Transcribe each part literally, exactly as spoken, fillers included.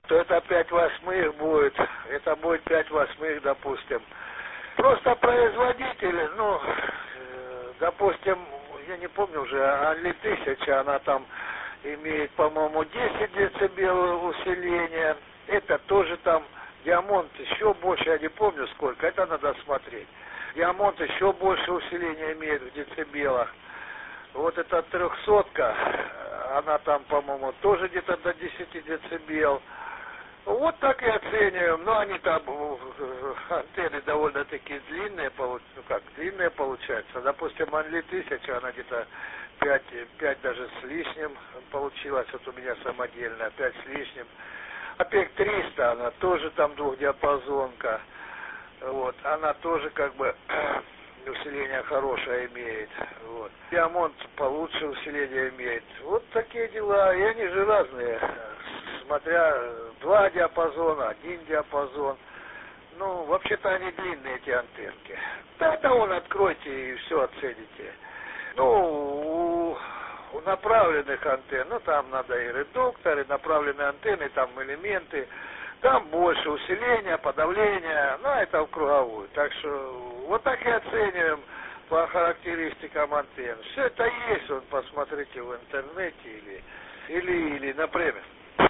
то это пять восьмых будет, это будет пять восьмых, допустим. Просто производитель, ну, допустим, я не помню уже, Анли тысяча, она там имеет, по-моему, десять децибел усиления. Это тоже там Диамонт еще больше, я не помню сколько, это надо смотреть. Диамонт еще больше усиления имеет в децибелах. Вот эта трехсотка, она там, по-моему, тоже где-то до десяти децибел. Вот так и оцениваем. Но они там, антенны довольно-таки длинные, ну как, длинные получаются. Допустим, Анли тысяча, она где-то пять, пять даже с лишним получилась. Вот у меня самодельная, пять с лишним. АПЕК триста, она тоже там двухдиапазонка. Вот, она тоже как бы усиление хорошее имеет. Вот. Диамонт получше усиление имеет. Вот такие дела. И они же разные. Смотря два диапазона, один диапазон. Ну, вообще-то они длинные, эти антенки. Да, это вон откройте и все оцените. Ну, у, у направленных антенн, ну, там надо и редукторы, направленные антенны, там элементы. Там больше усиления, подавления, ну, это в круговую. Так что вот так и оцениваем по характеристикам антенн. Все это есть, вот посмотрите в интернете или, или, или например.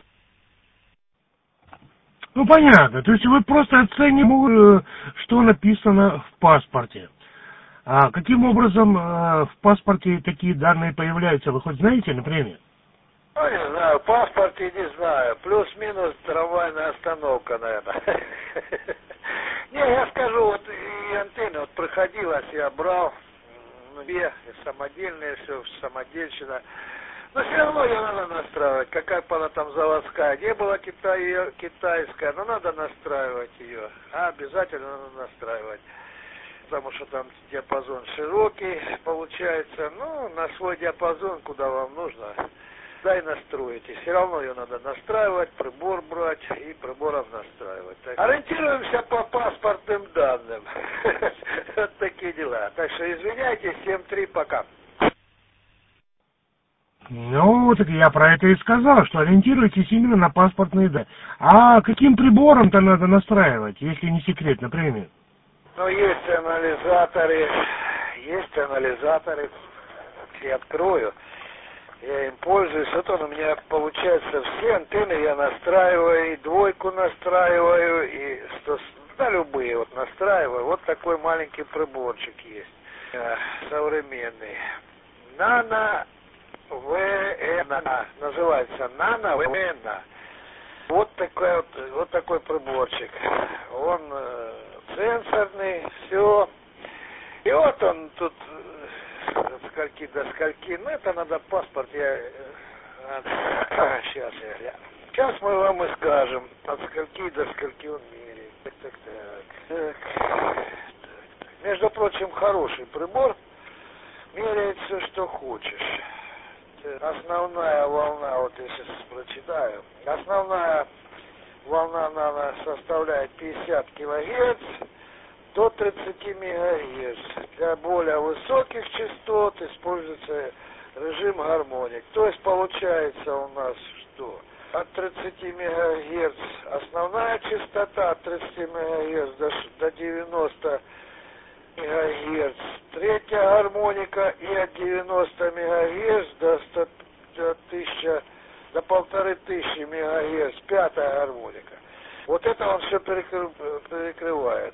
Ну, понятно. То есть вы просто оцениваете, что написано в паспорте. А каким образом в паспорте такие данные появляются? Вы хоть знаете, например? Ну, не знаю, паспорт я не знаю. Плюс-минус трамвайная остановка, наверное. Не, я скажу, вот и антенны, вот проходилось, я брал, две, самодельные, все, самодельщина. Но все равно ее надо настраивать, какая бы она там заводская. Не была китай, китайская, но надо настраивать ее. А обязательно надо настраивать. Потому что там диапазон широкий получается. Ну, на свой диапазон, куда вам нужно, да и настроите. Все равно ее надо настраивать, прибор брать и прибором настраивать. Так, ориентируемся по паспортным данным. Вот такие дела. Так что извиняйте, семь три, пока. Ну, так я про это и сказал, что ориентируйтесь именно на паспортные данные. А каким прибором-то надо настраивать, если не секрет, например? Ну, есть анализаторы, есть анализаторы. Я открою. Я им пользуюсь. Вот он у меня получается, все антенны я настраиваю, и двойку настраиваю, и сто, да, любые вот настраиваю. Вот такой маленький приборчик есть, э, современный. Нано ВН, называется Нано ВН. Вот такой вот, вот такой приборчик. Он э, сенсорный, все. И вот он тут от скольки до скольки. Ну, это надо паспорт, я... Сейчас я гляну. Сейчас мы вам и скажем, от скольки до скольки он меряет. Так, так, так. Так, так, так. Между прочим, хороший прибор. Меряет все, что хочешь. Основная волна, вот я сейчас прочитаю. Основная волна нано составляет пятьдесят килогерц до тридцати мегагерц. Для более высоких частот используется режим гармоник. То есть получается у нас что? От тридцати мегагерц основная частота, от тридцати мегагерц до, до девяноста мегагерц. Третья гармоника и от девяноста мегагерц до ста, до тысячи, до полторы тысячи мегагерц. Пятая гармоника. Вот это он все перекры, перекрывает.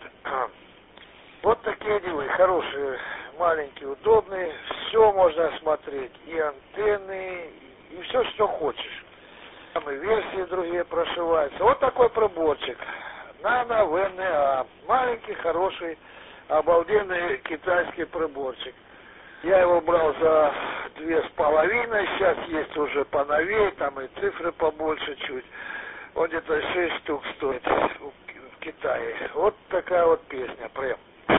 Вот такие дела, хорошие, маленькие, удобные, все можно смотреть, и антенны, и все, что хочешь. Там и версии другие прошиваются. Вот такой приборчик, Нано ВНА, маленький, хороший, обалденный китайский приборчик. Я его брал за две с половиной, сейчас есть уже поновее, там и цифры побольше чуть. Он где-то шесть штук стоит в Китае. Вот такая вот песня, прям.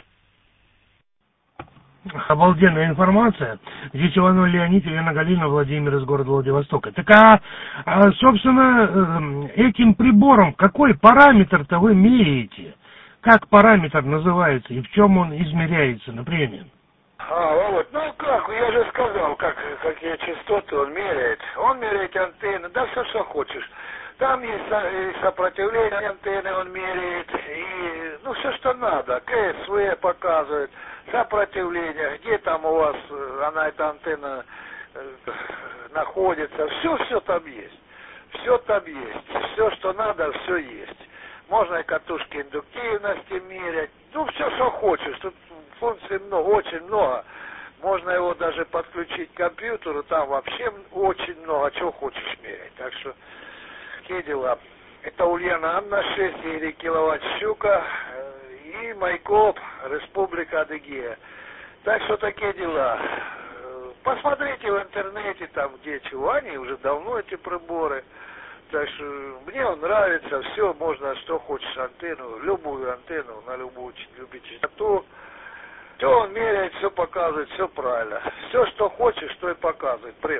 Обалденная информация. Здесь Иванов Леонид, Елена Галина, Владимир из города Владивостока. Так, а, а собственно, этим прибором какой параметр-то вы меряете? Как параметр называется и в чем он измеряется, например? А, вот, ну как, я же сказал, как, какие частоты он меряет. Он меряет антенны, да все, что хочешь. Там есть и сопротивление антенны, он меряет, и, ну, все, что надо. КСВ показывает, сопротивление, где там у вас, она, эта антенна э, находится. Все, все там есть. Все там есть. Все, что надо, все есть. Можно и катушки индуктивности мерять. Ну, все, что хочешь. Тут функций много, очень много. Можно его даже подключить к компьютеру. Там вообще очень много, чего хочешь мерять. Так что, какие дела. Это Ульяна Анна, шесть киловатт Щука и Майкоп, Республика Адыгея. Так что такие дела. Посмотрите в интернете, там где чего, они уже давно эти приборы. Так что мне он нравится, все, можно что хочешь, антенну, любую антенну, на любую любить частоту. Все он меряет, все показывает, все правильно. Все, что хочешь, что и показывает. Прям.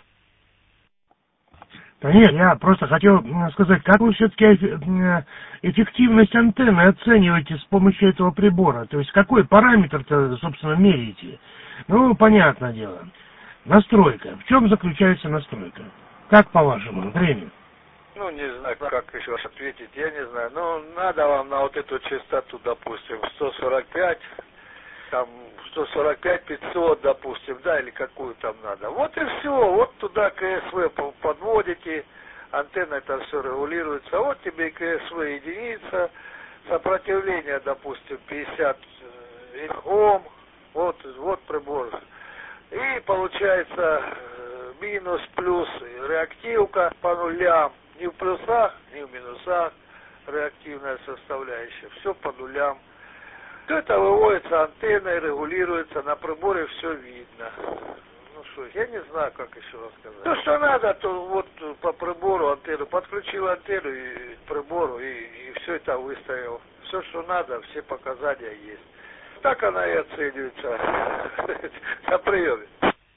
Да нет, я просто хотел сказать, как вы все-таки эффективность антенны оцениваете с помощью этого прибора? То есть какой параметр-то, собственно, меряете? Ну, понятное дело. Настройка. В чем заключается настройка? Как по-вашему, время? Ну, не знаю, как еще ответить, я не знаю. Ну, надо вам на вот эту частоту, допустим, сто сорок пять, там, сто сорок пять пятьсот, допустим, да, или какую там надо. Вот и все, вот туда КСВ подводите, антенна это все регулируется, вот тебе КСВ единица, сопротивление, допустим, пятьдесят Ом, вот, вот прибор. И получается минус, плюс, реактивка по нулям. Ни в плюсах, ни в минусах реактивная составляющая. Все по нулям. Все это выводится антенной, регулируется, на приборе все видно. Ну что, я не знаю, как еще рассказать. То, что надо, то вот по прибору антенну, подключил антенну и к прибору, и, и все это выставил. Все, что надо, все показания есть. Так она и оценивается на приеме.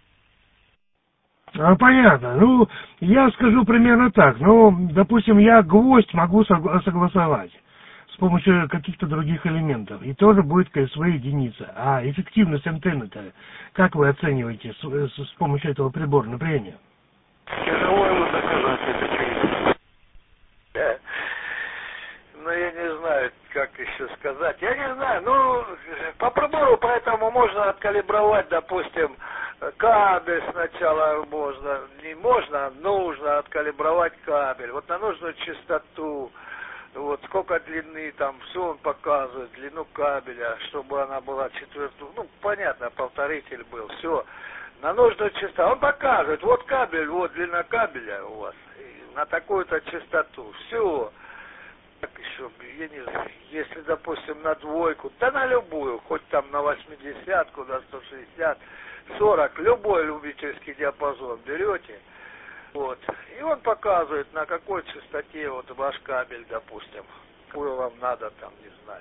А, понятно. Ну, я скажу примерно так. Ну, допустим, я гвоздь могу согласовать с помощью каких-то других элементов. И тоже будет КСВ единица. А эффективность антенны-то, как вы оцениваете с, с, с помощью этого прибора, например? Тяжело ему доказать это честно. Да. Ну, я не знаю, как еще сказать. Я не знаю, ну, по прибору поэтому можно откалибровать, допустим, кабель сначала можно, не можно, нужно откалибровать кабель. Вот на нужную частоту, вот сколько длины там, все он показывает, длину кабеля, чтобы она была четвертую, ну, понятно, повторитель был, все. На нужную частоту, он показывает, вот кабель, вот длина кабеля у вас, на такую-то частоту, все. Так еще, я не знаю, если, допустим, на двойку, да на любую, хоть там на восьмидесятку, на сто шестьдесят, сорок, любой любительский диапазон берете, вот, и он показывает, на какой частоте вот ваш кабель, допустим, какую вам надо там, не знаю,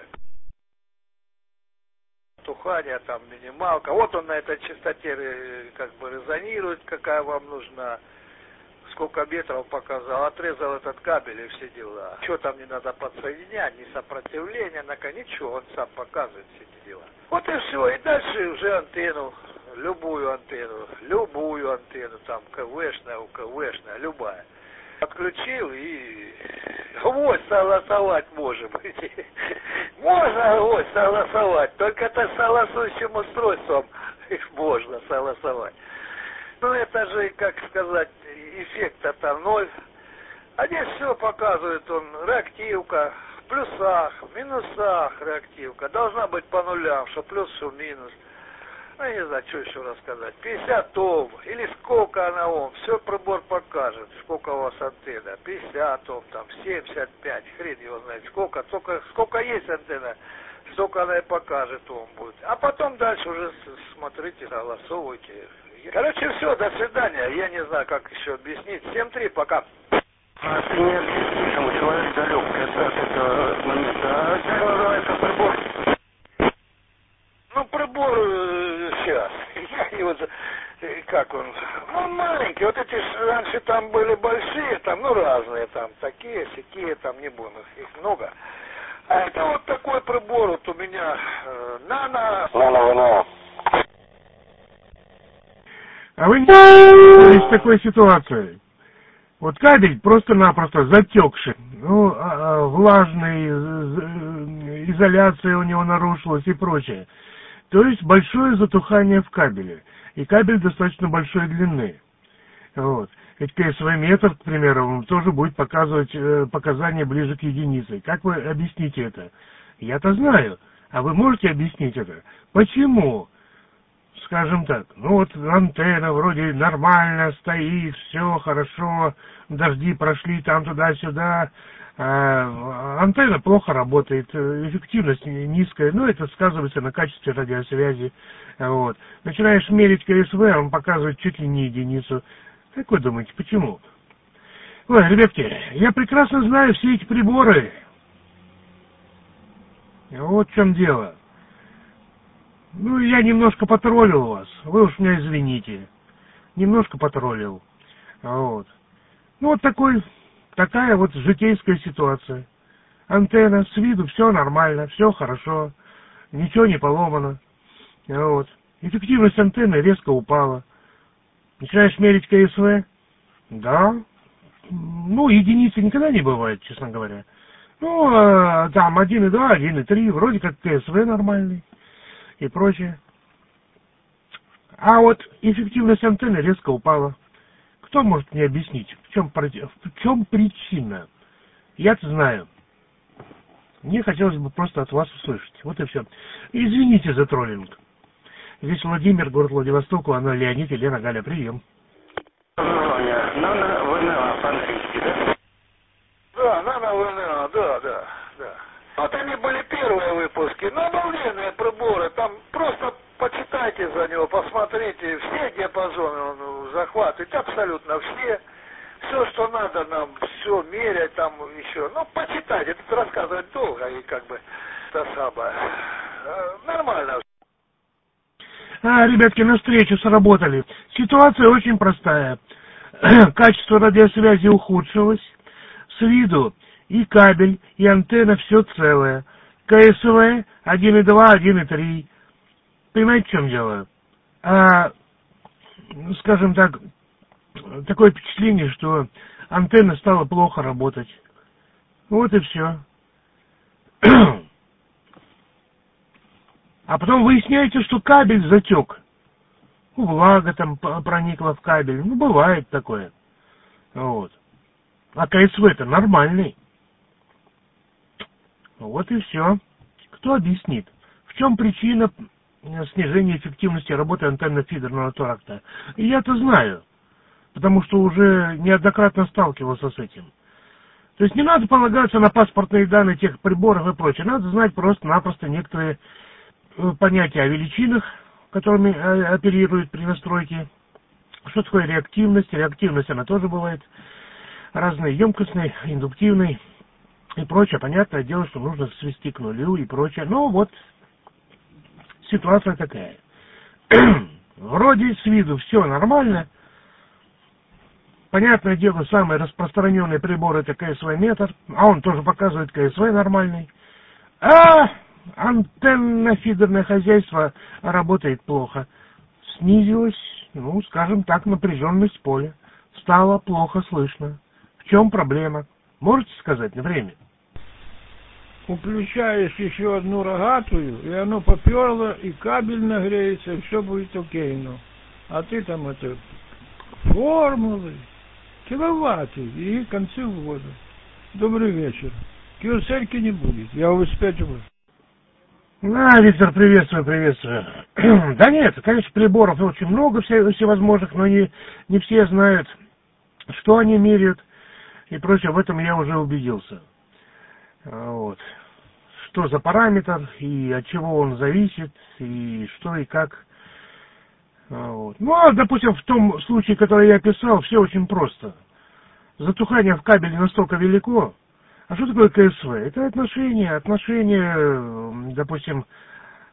тухание там, минималка, вот он на этой частоте как бы резонирует, какая вам нужна. Сколько метров показал, отрезал этот кабель и все дела. Что там не надо подсоединять, ни сопротивления, ничего, он сам показывает все эти дела. Вот и все, и дальше уже антенну, любую антенну, любую антенну, там КВшная, УКВшная, любая. Подключил и гвоздь согласовать можем. Можно гвоздь согласовать, только это согласующим устройством можно согласовать. Ну это же, как сказать, эффект-то там ноль. А здесь все показывает он, реактивка, в плюсах, в минусах реактивка. Должна быть по нулям, что плюс, что минус. Ну, я не знаю, что еще рассказать. пятьдесят Ом, или сколько она Ом, все прибор покажет, сколько у вас антенна. пятьдесят Ом, там, семьдесят пять, хрен его знает, сколько, сколько, сколько есть антенна, столько она и покажет Ом будет. А потом дальше уже смотрите, согласовывайте. Короче, все, до свидания. Я не знаю, как еще объяснить. семь три, пока. А ты не объяснишь, ему человек далек от этого момента. А что называется прибор? Ну, прибор э, сейчас. Я его, как он? Ну, маленький. Вот эти раньше там были большие, там, ну, разные там. Такие, сякие, там, не буду. Их много. А это вот такой прибор вот у меня. Э, нано. Нано-вано. А вы не с такой ситуацией? Вот кабель просто-напросто затекший, ну, влажный, изоляция у него нарушилась и прочее. То есть большое затухание в кабеле. И кабель достаточно большой длины. Вот. Ведь КСВ-метр, к примеру, тоже будет показывать э, показания ближе к единице. Как вы объясните это? Я-то знаю. А вы можете объяснить это? Почему? Скажем так, ну вот антенна вроде нормально стоит, все хорошо, дожди прошли там туда-сюда, а антенна плохо работает, эффективность низкая, ну это сказывается на качестве радиосвязи. Вот. Начинаешь мерить КСВ, он показывает чуть ли не единицу. Как вы думаете, почему? Ой, ребятки, я прекрасно знаю все эти приборы. Вот в чем дело. Ну, я немножко потроллил вас. Вы уж меня извините. Немножко потроллил. Вот. Ну, вот такой, такая вот житейская ситуация. Антенна, с виду все нормально, все хорошо. Ничего не поломано. Вот. Эффективность антенны резко упала. Начинаешь мерить КСВ? Да. Ну, единицы никогда не бывает, честно говоря. Ну, э, там один и два, один и три, вроде как КСВ нормальный и прочее. А вот эффективность антенны резко упала. Кто может мне объяснить, в чем, в чем причина? Я-то знаю. Мне хотелось бы просто от вас услышать. Вот и все. Извините за троллинг. Здесь Владимир, город Владивосток, Анна, Леонид и Лена, Галя, прием. Нано ВНА по-английски, да? Да, нано ВНА, да, да, да. Вот они были первые выпуски, но обалденные приборы, там просто почитайте за него, посмотрите, все диапазоны он захватывает, абсолютно все. Все, что надо нам, все мерять там еще. Ну, почитайте, это рассказывать долго и как бы это самое. Нормально. А, ребятки, на встречу сработали. Ситуация очень простая. Качество радиосвязи ухудшилось. С виду и кабель, и антенна все целое. КСВ один и два, один и три. Понимаете, в чем дело? А, скажем так, такое впечатление, что антенна стала плохо работать. Вот и все. А потом выясняется, что кабель затек. Ну, влага там проникла в кабель. Ну, бывает такое. Вот. А КСВ-то нормальный. Вот и все. Кто объяснит, в чем причина снижения эффективности работы антенно-фидерного тракта? И я-то знаю, потому что уже неоднократно сталкивался с этим. То есть не надо полагаться на паспортные данные тех приборов и прочее. Надо знать просто-напросто некоторые понятия о величинах, которыми оперируют при настройке. Что такое реактивность? Реактивность, она тоже бывает разной, емкостной, индуктивной и прочее. Понятное дело, что нужно свести к нулю и прочее. Но вот ситуация такая. Вроде с виду все нормально. Понятное дело, самый распространенный прибор — это КСВ-метр, а он тоже показывает КСВ нормальный. А антенно-фидерное хозяйство работает плохо. Снизилась, ну, скажем так, напряженность поля. Стало плохо слышно. В чем проблема? Можете сказать на время? Включаешь еще одну рогатую, и оно поперло, и кабель нагреется, и все будет окей. Ну. А ты там это формулы, киловатты и концы ввода. Добрый вечер. Киосельки не будет, я обеспечиваю. А, Виктор, приветствую, приветствую. Да нет, конечно, приборов очень много всевозможных, но не, не все знают, что они меряют и прочее. В этом я уже убедился. Вот. Что за параметр и от чего он зависит, и что и как. Вот. Ну, а, допустим, в том случае, который я описал, все очень просто. Затухание в кабеле настолько велико. А что такое КСВ? Это отношение, отношение, допустим,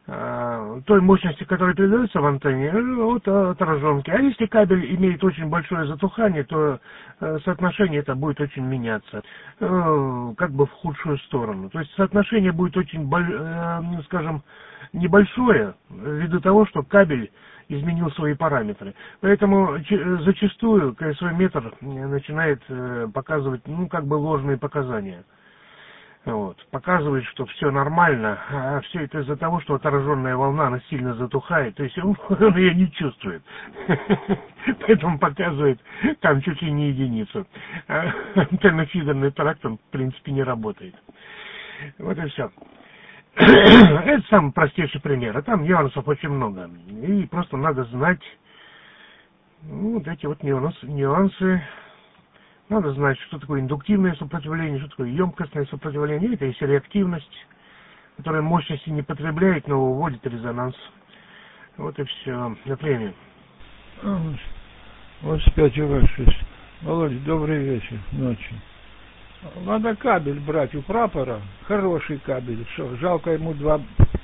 той мощности, которая передается в антенне, от отраженки. А если кабель имеет очень большое затухание, то соотношение это будет очень меняться, как бы в худшую сторону. То есть соотношение будет очень, скажем, небольшое, ввиду того, что кабель изменил свои параметры. Поэтому зачастую КСВ-метр начинает показывать, ну, как бы ложные показания. Вот. Показывает, что все нормально, а все это из-за того, что отраженная волна, она сильно затухает, то есть он, он ее не чувствует. Поэтому показывает там чуть ли не единицу. А антенно-фидерный тракт, он, в принципе, не работает. Вот и все. Это самый простейший пример, а там нюансов очень много. И просто надо знать, ну, вот эти вот нюансы, нюансы. Надо знать, что такое индуктивное сопротивление, что такое емкостное сопротивление. Это есть реактивность, которая мощности не потребляет, но выводит резонанс. Вот и все. На премию. Вот спять уважаюсь. Володя, добрый вечер, ночи. Надо кабель брать у прапора, хороший кабель. Что, жалко ему два,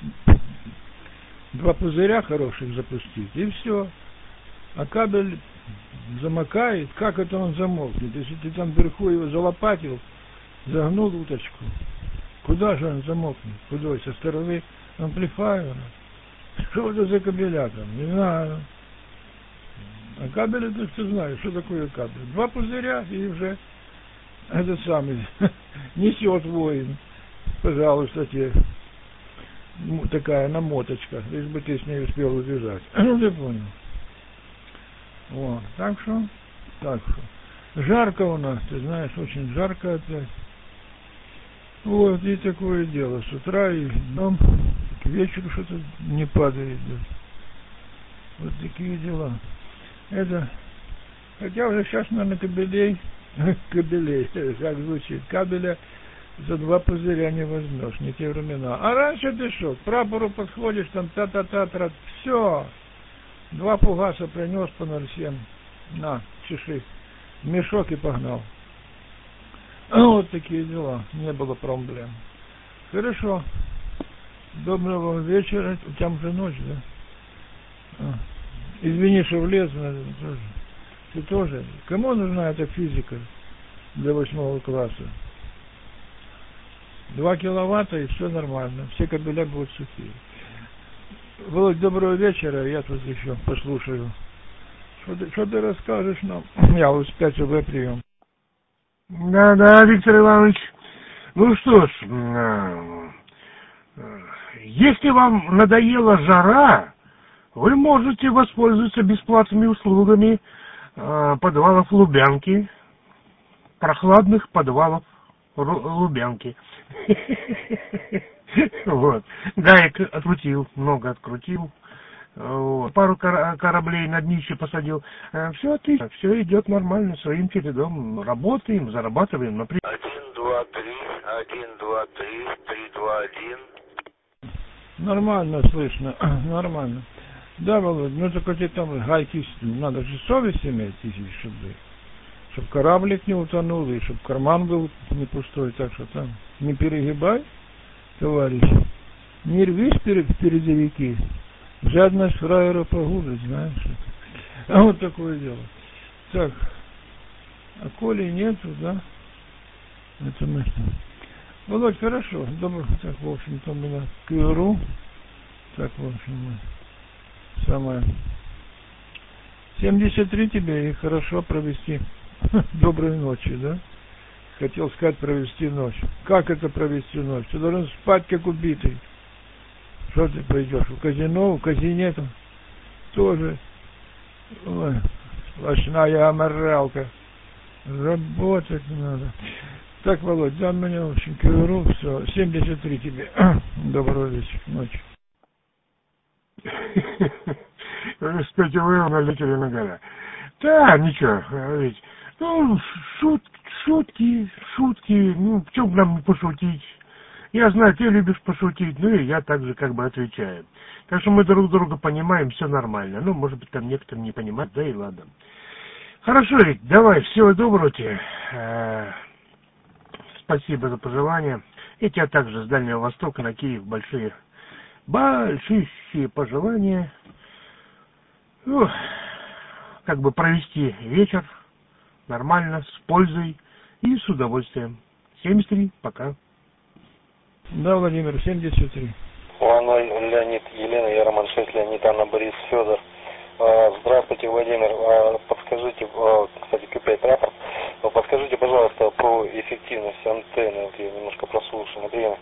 два пузыря хороших запустить, и все. А кабель замокает, как это он замолкнет? Если ты там вверху его залопатил, загнул уточку, куда же он замолкнет? Куда? Со стороны амплифайера? Что это за кабеля там? Не знаю. А кабель, это ты знаешь, что такое кабель? Два пузыря и уже этот самый несет воин. Пожалуйста, тебе такая намоточка, лишь бы ты с ней успел убежать. Ну ты понял. Вот, так что, так что. Жарко у нас, ты знаешь, очень жарко опять. Вот, и такое дело. С утра и днем, к вечеру что-то не падает. Да. Вот такие дела. Это, хотя уже сейчас, наверное, кабелей, кабелей, как звучит, кабеля за два пузыря не возьмешь, не те времена. А раньше ты что, к прапору подходишь, там та-та-та-та, все. Два пугаса принес по ноль семь. На, чеши. Мешок и погнал. Вот такие дела. Не было проблем. Хорошо. Доброго вечера. У тебя уже ночь, да? А. Извини, что влез. Тоже. Ты тоже. Кому нужна эта физика для восьмого класса? Два киловатта и все нормально. Все кабеля будут сухие. Володь, доброго вечера, я тут еще послушаю. Что ты, что ты расскажешь нам? Я вот спять УВ прием. Да, да, Виктор Иванович. Ну что ж, если вам надоела жара, вы можете воспользоваться бесплатными услугами подвалов Лубянки, прохладных подвалов Лубянки. Вот. Гаек открутил, много открутил. Вот. Пару кор- кораблей на днище посадил. Все отлично, все идет нормально, своим чередом. Работаем, зарабатываем. Например. Один, два, три, один, два, три, три, два, один. Нормально слышно, нормально. Да, Володь, ну только тебе там гайки, надо же совесть иметь, чтобы, чтобы кораблик не утонул, и чтобы карман был не пустой, так что там не перегибай. Товарищ, не рвись перед передовики, жадность фраера погубит, знаешь. А вот такое дело. Так, а коли нету, да? Это мы что? Володь, хорошо, добро, так, в общем-то, у меня КРУ, так, в общем, мы самое, семьдесят три тебе и хорошо провести доброй ночи, да? Хотел сказать провести ночь. Как это провести ночь? Ты должен спать как убитый. Что ты пойдешь? В казино, в казине там тоже. Ой, сплошная аморалка. Работать надо. Так, Володь, да, меня очень КРУ, все. семьдесят три тебе. Доброго вечера, ночи. Кстати, вы налетели на горе. Да, ничего, ведь, ну, шут, шутки, шутки, ну, в чем нам не пошутить? Я знаю, ты любишь пошутить, ну и я также как бы отвечаю. Так что мы друг друга понимаем, все нормально. Ну, может быть, там некоторые не понимают, да и ладно. Хорошо, Рик, давай, всего доброго тебе. Спасибо за пожелания. И тебя также с Дальнего Востока на Киев большие большущие пожелания, ну, как бы провести вечер нормально, с пользой и с удовольствием. семьдесят три, пока. Да, Владимир, семьдесят три. Луной, Леонид, Елена, я Роман шесть, Леонид, Анна, Борис, Федор. Здравствуйте, Владимир. Подскажите, кстати, Q пять рапорт. Подскажите, пожалуйста, про эффективность антенны. Вот я немножко прослушал. Например.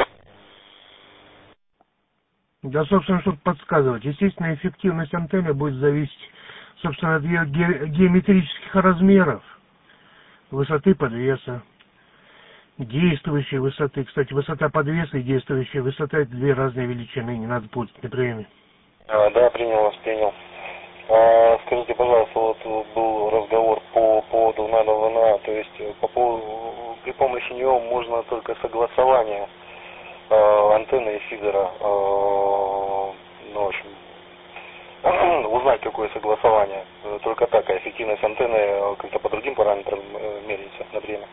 Да, собственно, что подсказывать. Естественно, эффективность антенны будет зависеть, собственно, от ее ге- геометрических размеров, высоты подвеса, действующей высоты. Кстати, высота подвеса и действующая высота — это две разные величины, не надо путать на приеме. А, да, принял вас, принял. А, скажите, пожалуйста, вот был разговор по поводу нано-ВНА, то есть по поводу, при помощи него можно только согласование а, антенны и фидера, а, ну, в общем, узнать, какое согласование. Только так, а эффективность антенны как-то по другим параметрам меряется на время.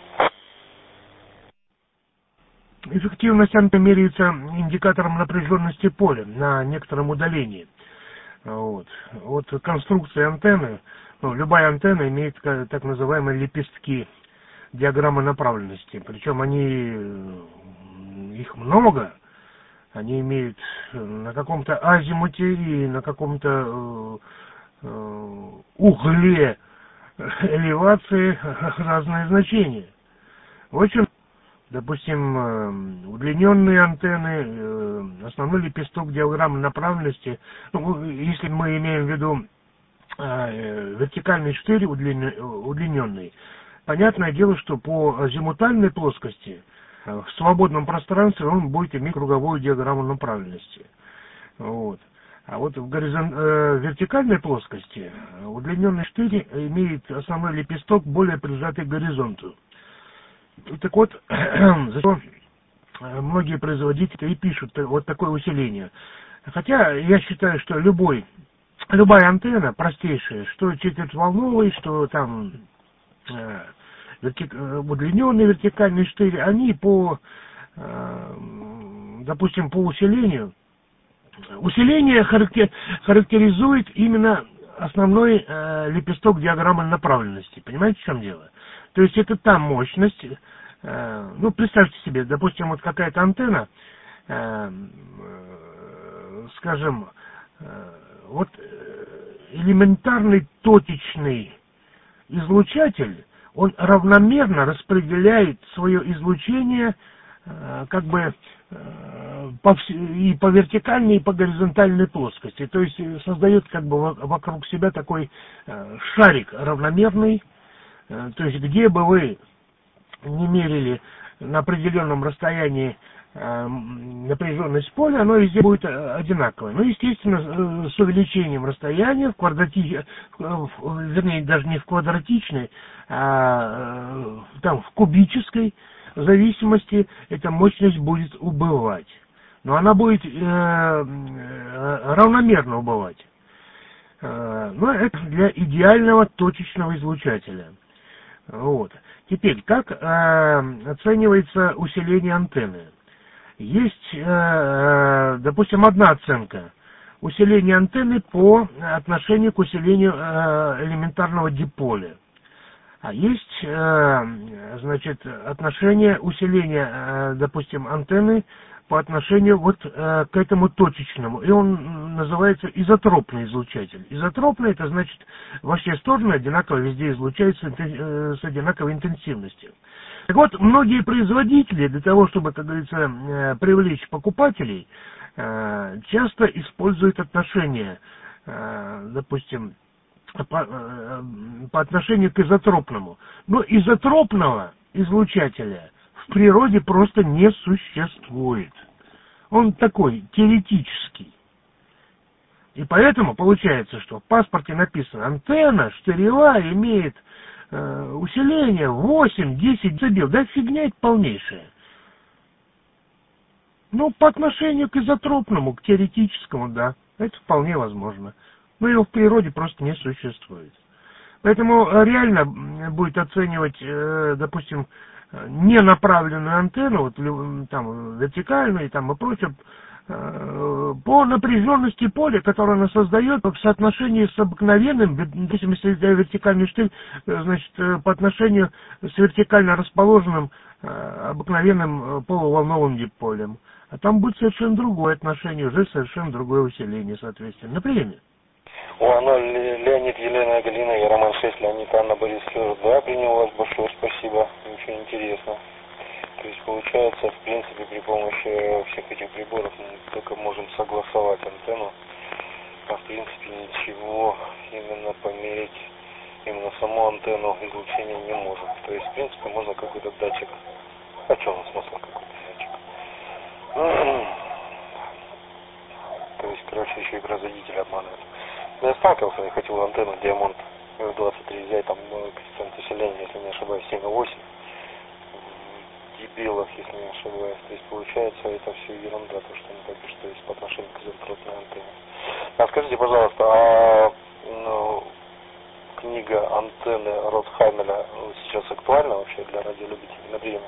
Эффективность антенны меряется индикатором напряженности поля на некотором удалении. Вот. Вот конструкция антенны, ну, любая антенна имеет так называемые лепестки, диаграммы направленности. Причем они, их много, они имеют на каком-то азимуте и на каком-то э, э, угле элевации разные значения. В общем, допустим, удлиненные антенны, основной лепесток диаграммы направленности, ну, если мы имеем в виду э, вертикальный штырь удлиненный, понятное дело, что по азимутальной плоскости в свободном пространстве он будет иметь круговую диаграмму направленности. Вот. А вот в горизон... э, вертикальной плоскости удлиненный штырь имеет основной лепесток более прижатый к горизонту. Так вот, зачем многие производители и пишут вот такое усиление. Хотя я считаю, что любой, любая антенна простейшая, что четвертьволновый, что там э, вертик, удлиненный вертикальный штырь, они по, э, допустим, по усилению, усиление характер, характеризует именно основной э, лепесток диаграммы направленности. Понимаете, в чем дело? То есть это та мощность, э, ну, представьте себе, допустим, вот какая-то антенна, э, э, скажем, э, вот элементарный точечный излучатель, он равномерно распределяет свое излучение э, как бы э, по, и по вертикальной, и по горизонтальной плоскости. То есть создает как бы вокруг себя такой э, шарик равномерный. То есть, где бы вы не мерили на определенном расстоянии э, напряженность поля, оно везде будет одинаковое. Ну, естественно, с увеличением расстояния, в квадратич... вернее, даже не в квадратичной, а там, в кубической зависимости эта мощность будет убывать. Но она будет э, равномерно убывать. Э, но это для идеального точечного излучателя. Вот. Теперь, как э, оценивается усиление антенны? Есть, э, допустим, одна оценка. Усиление антенны по отношению к усилению э, элементарного диполя. А есть, э, значит, отношение усиления, э, допустим, антенны по отношению вот э, к этому точечному. И он называется изотропный излучатель. Изотропный — это значит, во все стороны одинаково везде излучается э, с одинаковой интенсивностью. Так вот, многие производители для того, чтобы, как говорится, э, привлечь покупателей, э, часто используют отношения, э, допустим, по, э, по отношению к изотропному. Но изотропного излучателя в природе просто не существует. Он такой, теоретический. И поэтому получается, что в паспорте написано: антенна штыревая имеет э, усиление восемь-десять децибел. Да фигня это полнейшая. Ну, по отношению к изотропному, к теоретическому, да, это вполне возможно. Но его в природе просто не существует. Поэтому реально будет оценивать, э, допустим, ненаправленную антенну, вот там вертикальную там и прочее, по напряженности поля, которое она создает в соотношении с обыкновенным, допустим, если вертикальный штырь, значит, по отношению с вертикально расположенным обыкновенным полуволновым диполем. А там будет совершенно другое отношение, уже совершенно другое усиление, соответственно. Например. О, ну, Леонид, Елена, Галина, я Роман шесть, Леонид, Анна, Борис, Флёр, да, принял вас, большое спасибо, очень интересно. То есть получается, в принципе, при помощи всех этих приборов мы только можем согласовать антенну, а в принципе ничего именно померить, именно саму антенну излучения не можем. То есть, в принципе, можно какой-то датчик. А что у нас смысл какой-то датчик? То есть, короче, еще и производитель обманывает. Я сталкивался, я хотел антенну Диамонт двадцать три взять, там коэффициент усиления, если не ошибаюсь, семь и восемь. Дебилов, если не ошибаюсь. То есть получается это все ерунда, то что мы только что есть по отношению к изотропной антенне. А скажите, пожалуйста, а ну, книга антенны Ротхаймеля сейчас актуальна вообще для радиолюбителей на время?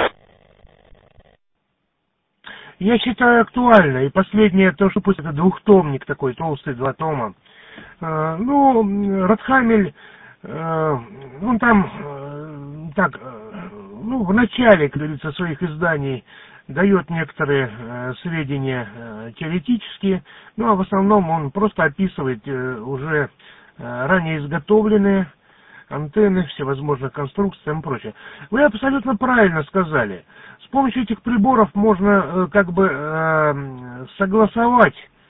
Я считаю актуально. И последнее, то, что пусть это двухтомник такой, толстый, два тома. Э, ну, Ротхаймель, э, он там э, так, э, ну, в начале, как говорится, своих изданий дает некоторые э, сведения э, теоретические, ну, а в основном он просто описывает э, уже э, ранее изготовленные антенны, всевозможных конструкций и прочее. Вы абсолютно правильно сказали. С помощью этих приборов можно э, как бы э, согласовать,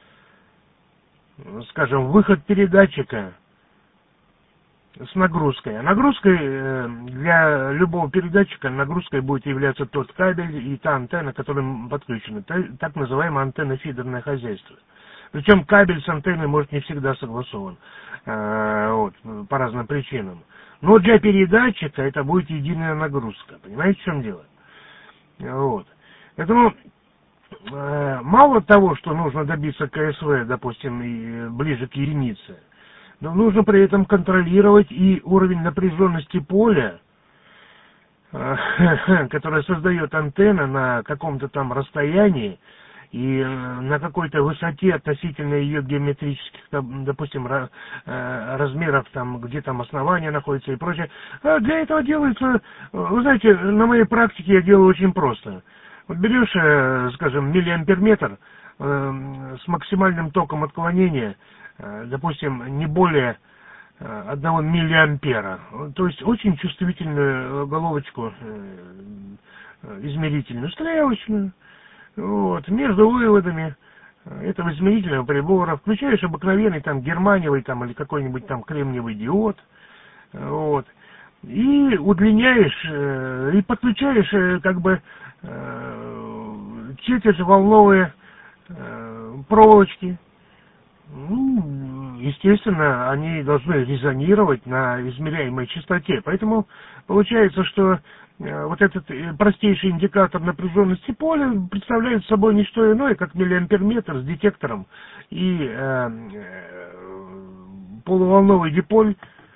скажем, выход передатчика с нагрузкой. А нагрузкой э, для любого передатчика нагрузкой будет являться тот кабель и та антенна, которым подключены. Так называемое антенно-фидерное хозяйство. Причем кабель с антенной может не всегда согласован. Э, вот, по разным причинам. Но для передатчика это будет единая нагрузка. Понимаете, в чем дело? Вот. Поэтому э, мало того, что нужно добиться КСВ, допустим, и ближе к единице, но нужно при этом контролировать и уровень напряженности поля, э, которое создает антенна на каком-то там расстоянии и э, на какой-то высоте относительно ее геометрических, там, допустим, ra- э, размеров, там, где там основание находится и прочее. А для этого делается, вы знаете, на моей практике я делаю очень просто. Вот берешь, э, скажем, миллиамперметр э, с максимальным током отклонения, э, допустим, не более э, одного миллиампера. То есть очень чувствительную головочку э, измерительную, стрелочную. Вот, между выводами этого измерительного прибора включаешь обыкновенный там германиевый там или какой-нибудь там кремниевый диод, вот, и удлиняешь э, и подключаешь э, как бы э, те же волновые э, проволочки. Ну, естественно, они должны резонировать на измеряемой частоте. Поэтому получается, что вот этот простейший индикатор напряженности поля представляет собой не что иное, как миллиамперметр с детектором и э, полуволновый диполь,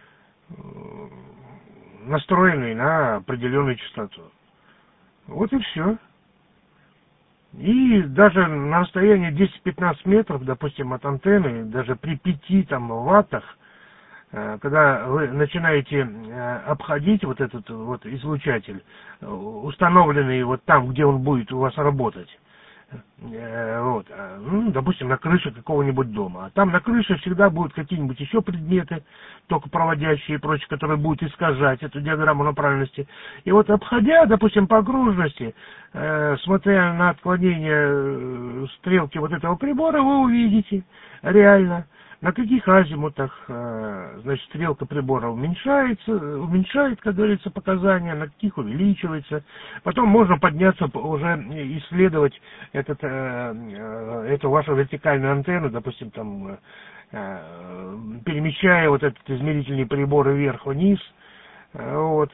настроенный на определенную частоту. Вот и все. И даже на расстоянии десять-пятнадцать метров, допустим, от антенны, даже при пяти там ваттах, когда вы начинаете обходить вот этот вот излучатель, установленный вот там, где он будет у вас работать, вот, ну, допустим, на крыше какого-нибудь дома. А там на крыше всегда будут какие-нибудь еще предметы, токопроводящие и прочее, которые будут искажать эту диаграмму направленности. И вот обходя, допустим, по окружности, э, смотря на отклонение стрелки вот этого прибора, вы увидите реально, на каких азимутах, э, значит, стрелка прибора уменьшается, уменьшает, как говорится, показания, на каких увеличивается. Потом можно подняться, уже исследовать этот, э, э, эту вашу вертикальную антенну, допустим, там, э, перемещая вот этот измерительный прибор вверх-вниз, э, вот.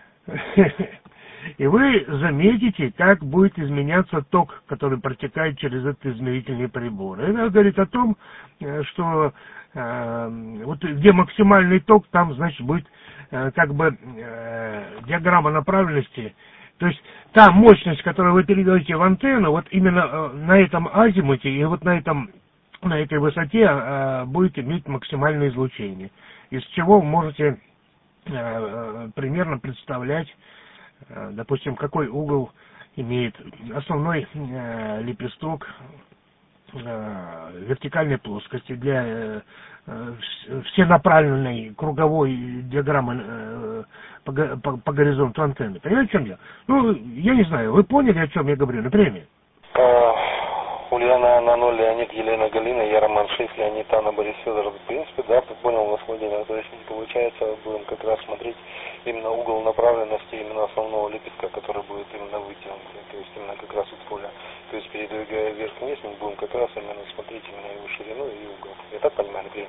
И вы заметите, как будет изменяться ток, который протекает через этот измерительный прибор. Это говорит о том, что э, вот где максимальный ток, там, значит, будет э, как бы э, диаграмма направленности То есть та мощность, которую вы передаете в антенну, вот именно на этом азимуте и вот на этом, на этой высоте будет иметь максимальное излучение, из чего вы можете примерно представлять, допустим, какой угол имеет основной лепесток вертикальной плоскости для всенаправленной круговой диаграммы по, по, по горизонту антенны. Понимаете, в чем дело? Ну, я не знаю, вы поняли, о чем я говорю, например? Ульяна Анна ноль, Леонид, Елена Галина, я Роман шесть, Леонид, Анна, Борис Федоров. В принципе, да, понял вас, Владимир. То есть, получается, будем как раз смотреть именно угол направленности именно основного лепестка, который будет именно вытянут. То есть, именно как раз от поля. То есть, передвигая вверх-вниз, мы будем как раз именно смотреть именно его ширину и угол. Я так понимаю, например?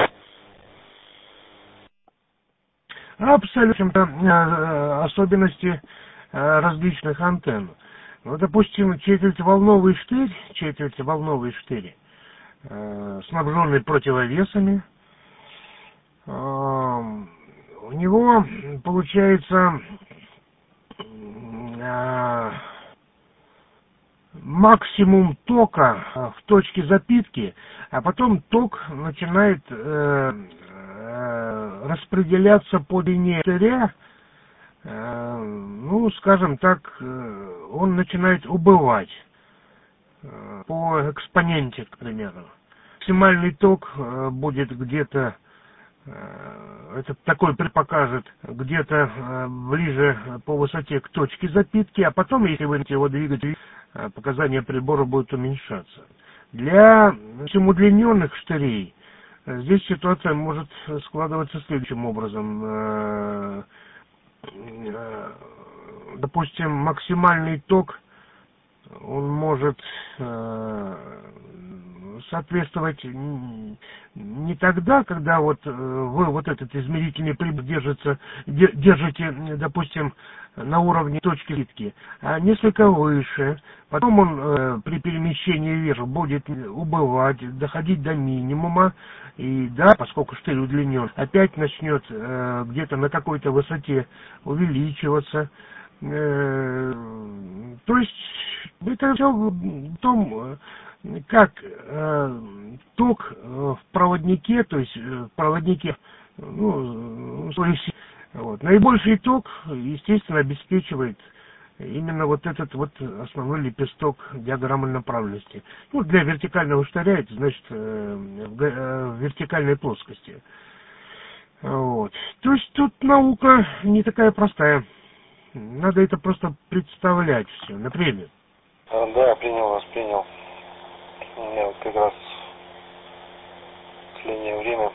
Абсолютно особенности различных антенн. Ну, допустим, четвертьволновый штырь, четвертьволновый штырь, э, снабженный противовесами, э, у него получается э, максимум тока в точке запитки, а потом ток начинает э, э, распределяться по длине штыря. Ну, скажем так, он начинает убывать по экспоненте, к примеру. Максимальный ток будет где-то, это такой покажет, где-то ближе по высоте к точке запитки, а потом, если вы его двигаете, показания прибора будут уменьшаться. Для удлиненных штырей здесь ситуация может складываться следующим образом. Допустим, максимальный ток, он может э, соответствовать не тогда, когда вот вы вот этот измерительный прибор держится, держите, допустим, на уровне точки литки, а несколько выше. Потом он э, при перемещении вверх будет убывать, доходить до минимума. И да, поскольку штырь удлинен, опять начнет э, где-то на какой-то высоте увеличиваться. Э, то есть это все в том, как э, ток в проводнике, то есть в проводнике, ну, вот, наибольший ток, естественно, обеспечивает именно вот этот вот основной лепесток диаграммы направленности. Ну, для вертикального штыря это значит э, в, э, в вертикальной плоскости. Вот. То есть тут наука не такая простая. Надо это просто представлять все, например. А, да, принял вас, принял. У меня вот как раз последнее время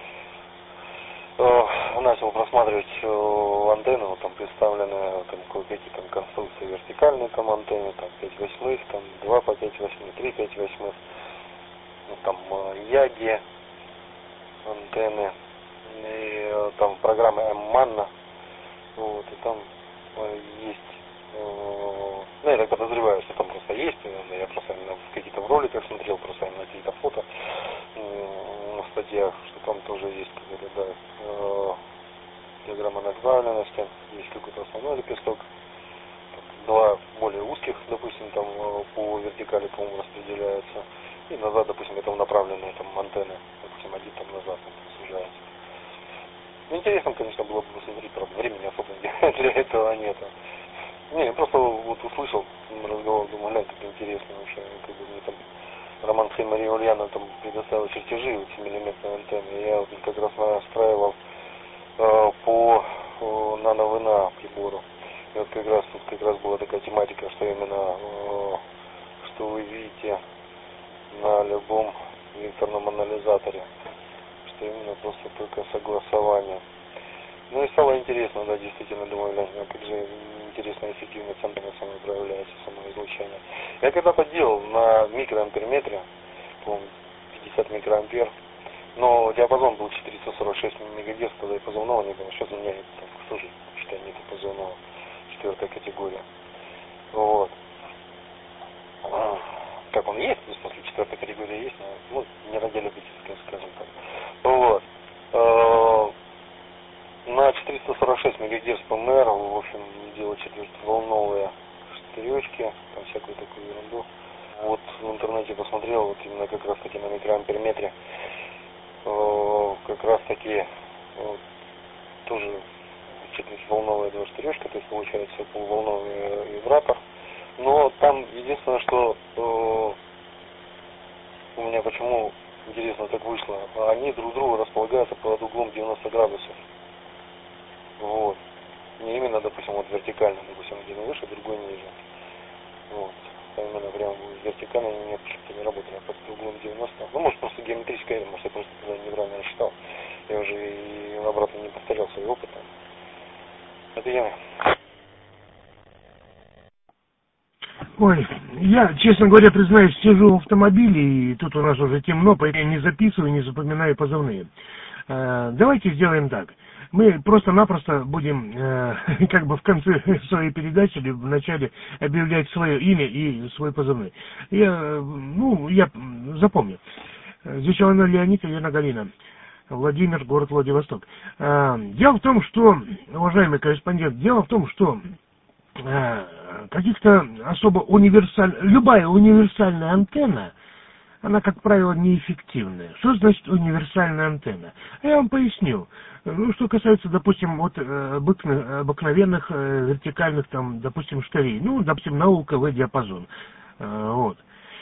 э, начал просматривать э, антенну, там представлены там кое-какие там конструкции вертикальные там антенны, там пять восьмых, там два по пять восьмых, три пять восьмых, ну, там э, яги, антенны, и э, там программа M-Manna, вот, и там э, есть, э, ну, я так подозреваю, что там просто есть, я просто именно в каких-то в роликах смотрел, просто именно какие-то фото э, в статьях, что там тоже есть какая-то, да, э, диаграмма направленности, есть какой-то основной лепесток, два более узких, допустим, там по вертикали, по-моему, распределяются, и назад, допустим, это направленные там антенны, допустим, один там назад там, сужается. Ну, интересно, конечно, было бы посмотреть, правда, времени особо для этого нету. Не, я просто вот услышал разговор, думаю, глянь, как интересно вообще, как бы мне там Роман Х. Мария Ульяна там предоставил чертежи вот семимиллиметровой антенны, и я вот как раз настраивал э, по э, нано-ВНА прибору. И вот как раз тут как раз была такая тематика, что именно, э, что вы видите на любом векторном анализаторе, что именно просто только согласование. Ну и стало интересно, да, действительно, думаю, глянь, как же интересная эффективность антенны самой проявляется, само излучение. Я когда-то делал на микроамперметре, по-моему, пятьдесят микроампер, но диапазон был четыреста сорок шесть мегагерц, тогда и позывного не было. Сейчас у меня там тоже, считай, нет позывного, четвертая категория. Вот. Как он есть, в смысле четвертая категория есть, но ну, не радиолюбительская, скажем так. Вот. На четыреста сорок шесть мегагерц ПМР, в общем, делать четвертьволновый высотке, там всякую такую ерунду. Вот в интернете посмотрел, вот именно как раз таки на микроамперметре, э, как раз таки вот, тоже волновая двуштырежка, то есть получается полуволновый вибратор. Но там единственное, что э, у меня почему интересно так вышло, они друг другу располагаются под углом девяносто градусов. Вот. Не именно, допустим, вот вертикально, допустим, один выше, другой ниже. Вот. А именно прям вертикально они нет, почему-то не работали, а под углом девяносто. Ну, может, просто геометрическая, может, я просто тогда неправильно рассчитал. Я уже и обратно не повторял свой опыт. Это я. Ой, я, честно говоря, признаюсь, сижу в автомобиле, и тут у нас уже темно, поэтому я не записываю, не запоминаю позывные. Э, давайте сделаем так. Мы просто-напросто будем, э, как бы в конце своей передачи или в начале объявлять свое имя и свой позывной. Я, ну, я запомню. Зичеванов Леонид, Елена Галина. Владимир, город Владивосток. Э, дело в том, что, уважаемый корреспондент, дело в том, что э, каких-то особо универсальных, любая универсальная антенна, она, как правило, неэффективная. Что значит универсальная антенна? Я вам поясню. Ну, что касается, допустим, вот обыкновенных вертикальных, там, допустим, штырей, ну, допустим, на УКВ диапазон. Вот.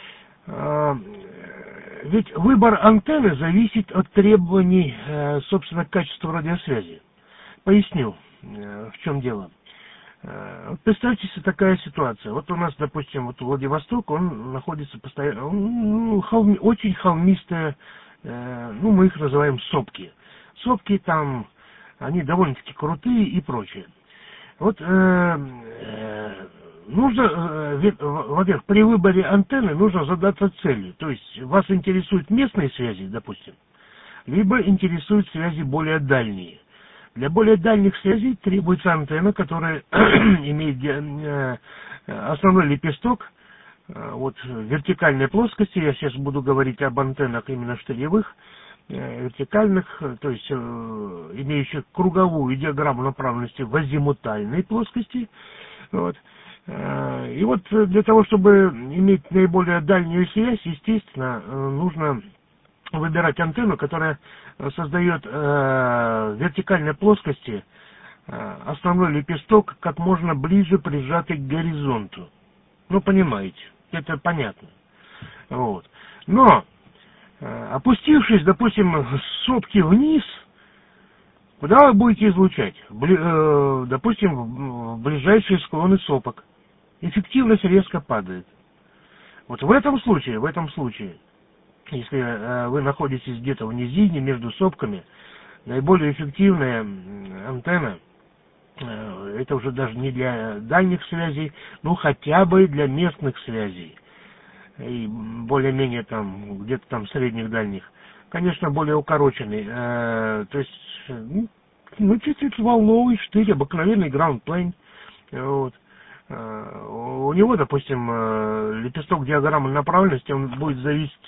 Ведь выбор антенны зависит от требований, собственно, качества радиосвязи. Поясню, в чем дело. Представьте себе такая ситуация. Вот у нас, допустим, вот Владивосток, он находится постоянно, ну, холми, очень холмистая, э, ну, мы их называем сопки. Сопки там, они довольно-таки крутые и прочее. Вот э, э, нужно, э, во-первых, при выборе антенны нужно задаться целью. То есть вас интересуют местные связи, допустим, либо интересуют связи более дальние. Для более дальних связей требуется антенна, которая имеет основной лепесток вот, вертикальной плоскости. Я сейчас буду говорить об антеннах именно штыревых, вертикальных, то есть имеющих круговую диаграмму направленности в азимутальной плоскости. Вот. И вот для того, чтобы иметь наиболее дальнюю связь, естественно, нужно выбирать антенну, которая создает э, в вертикальной плоскости э, основной лепесток как можно ближе прижатый к горизонту. Ну, понимаете, это понятно. Вот. Но, э, опустившись, допустим, с сопки вниз, куда вы будете излучать? Бли, э, допустим, в, в ближайшие склоны сопок. Эффективность резко падает. Вот в этом случае, в этом случае, если э, вы находитесь где-то в низине между сопками, наиболее эффективная антенна, э, это уже даже не для дальних связей, ну хотя бы для местных связей, и более-менее там, где-то там средних дальних, конечно, более укороченный, э, то есть, ну, ну чуть-чуть волновый штырь, обыкновенный ground plane, вот. У него, допустим, лепесток диаграммы направленности, он будет зависеть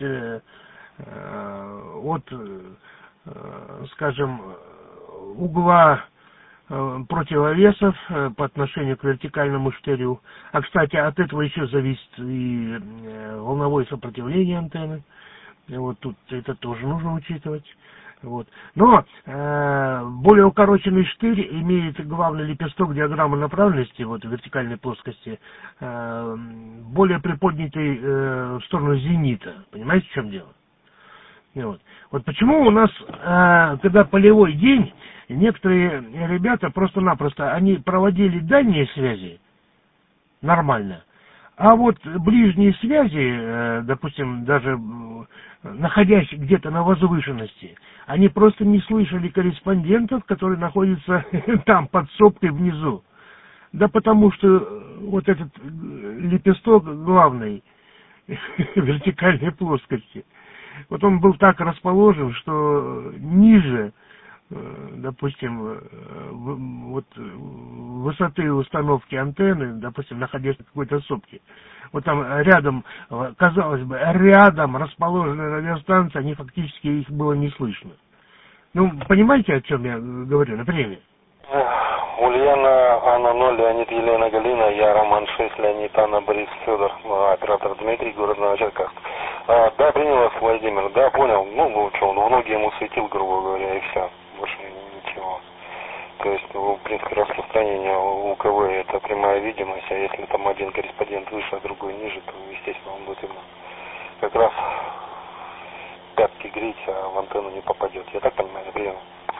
от, скажем, угла противовесов по отношению к вертикальному штырю. А, кстати, от этого еще зависит и волновое сопротивление антенны. Вот тут это тоже нужно учитывать. Вот. Но э, более укороченный штырь имеет главный лепесток диаграммы направленности, вот в вертикальной плоскости, э, более приподнятый э, в сторону зенита. Понимаете, в чем дело? Вот. Вот почему у нас, э, когда полевой день, некоторые ребята просто-напросто, они проводили дальние связи нормально, а вот ближние связи, допустим, даже находясь где-то на возвышенности, они просто не слышали корреспондентов, которые находятся там под сопкой внизу. Да потому что вот этот лепесток главный вертикальной плоскости, вот он был так расположен, что ниже, допустим, вот высоты установки антенны, допустим, находясь на какой-то сопке, вот там рядом, казалось бы, рядом расположенные радиостанции, они фактически их было не слышно. Ну, понимаете, о чем я говорю, например? Ульяна, Анна ноль, Леонид, Елена, Галина, я Роман шесть, Леонид, Анна, Борис, Федор, оператор Дмитрий, город Новочеркасск. А, да, принял вас, Владимир, да, понял. Ну, ну что, он в ноги ему светил, грубо говоря, и все. Больше ничего. То есть, ну, в принципе, распространение у КВ это прямая видимость, а если там один корреспондент выше, а другой ниже, то, естественно, он будет именно как раз пятки греть, а в антенну не попадет. Я так понимаю, принял.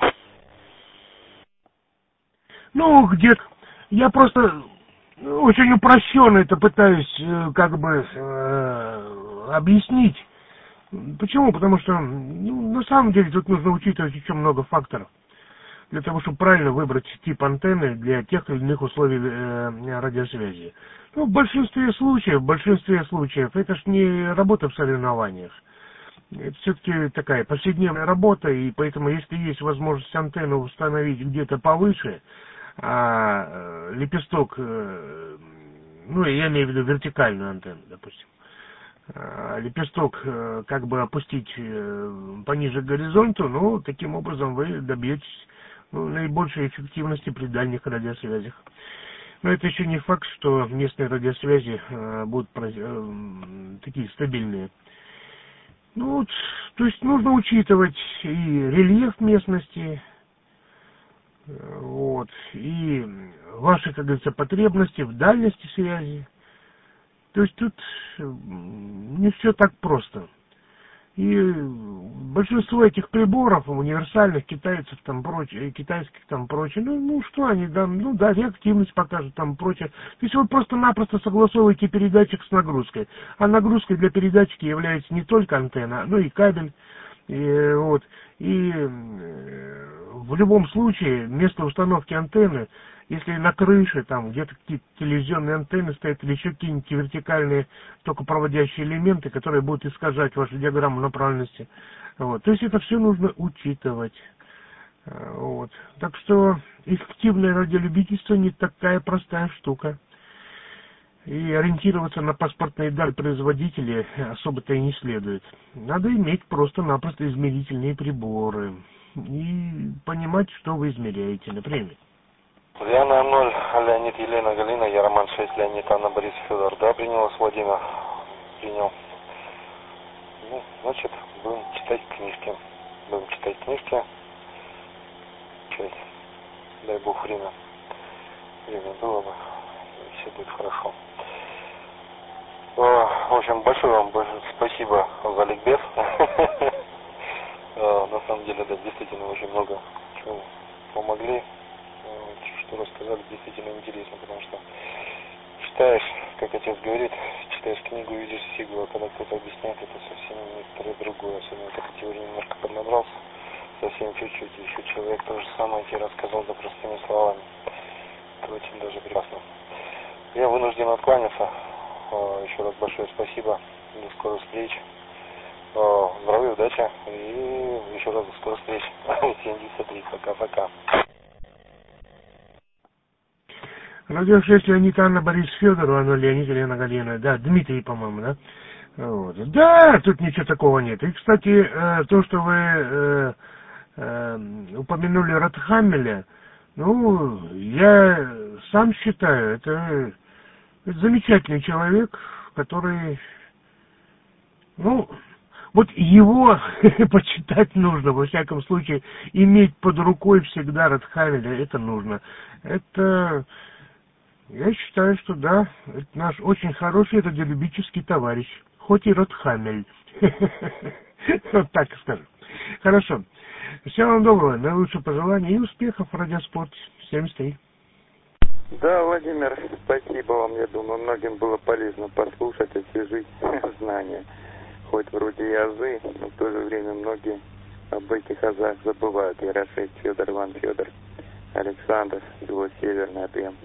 Ну, где-то я просто очень упрощенно это пытаюсь э, как бы э, объяснить. Почему? Потому что ну, на самом деле тут нужно учитывать еще много факторов для того, чтобы правильно выбрать тип антенны для тех или иных условий э, радиосвязи. Ну, в большинстве случаев, в большинстве случаев это ж не работа в соревнованиях. Это все-таки такая повседневная работа, и поэтому, если есть возможность антенну установить где-то повыше, а лепесток, ну, я имею в виду вертикальную антенну, допустим, а лепесток как бы опустить пониже к горизонту, ну, таким образом вы добьетесь ну, наибольшей эффективности при дальних радиосвязях. Но это еще не факт, что местные радиосвязи будут такие стабильные. Ну, то есть нужно учитывать и рельеф местности, вот, и ваши, как говорится, потребности в дальности связи. То есть тут не все так просто. И большинство этих приборов, универсальных, китайцев там прочее, китайских там прочее, ну, ну что они там, ну да, реактивность покажут там прочее. То есть вы просто-напросто согласовываете передатчик с нагрузкой. А нагрузкой для передатчика является не только антенна, но и кабель. И, вот, и в любом случае место установки антенны, если на крыше там где-то какие-то телевизионные антенны стоят или еще какие-нибудь вертикальные токопроводящие элементы, которые будут искажать вашу диаграмму направленности. Вот. То есть это все нужно учитывать. Вот. Так что эффективное радиолюбительство не такая простая штука. И ориентироваться на паспортные данные производителя особо-то и не следует. Надо иметь просто-напросто измерительные приборы и понимать, что вы измеряете, например. Ульяна ноль, Леонид, Елена, Галина, я Роман шесть, Леонид, Анна, Борис, Федор. Да, принял вас, Владимир. Принял. Ну, значит, будем читать книжки. Будем читать книжки. Честь. Дай Бог время. Время было бы. И все будет хорошо. В общем, большое вам спасибо за ликбез. На самом деле, да, действительно очень много чего помогли. Что рассказали, действительно интересно, потому что читаешь, как отец говорит, читаешь книгу, видишь фигу, а когда кто-то объясняет, это совсем некоторое другое, особенно когда теорию немножко поднабрался, совсем чуть-чуть, еще человек то же самое тебе рассказал за простыми словами. Это очень даже прекрасно. Я вынужден откланяться. Еще раз большое спасибо. До скорых встреч. Здравия, удачи. И еще раз до скорых встреч. семьдесят три. Пока-пока. Радио шесть, Леонид, Анна, Борис, Федор, Анна, Леонид, Елена, Галина. Да, Дмитрий, по-моему, да? Вот. Да, тут ничего такого нет. И, кстати, то, что вы э, э, упомянули Ротхаммеля, ну, я сам считаю, это, это замечательный человек, который, ну, вот его почитать нужно, во всяком случае, иметь под рукой всегда Ротхаммеля, это нужно. Это, я считаю, что да, это наш очень хороший радиолюбительский товарищ, хоть и Ротхаммель. Вот так скажем. Хорошо. Всего вам доброго, наилучших пожеланий и успехов в радиоспорте. семьдесят три. Да, Владимир, спасибо вам. Я думаю, многим было полезно послушать, освежить знания. Хоть вроде и азы, но в то же время многие об этих азах забывают. Я Рашид, Федор, Иван, Федор, Александр, его Северный объем.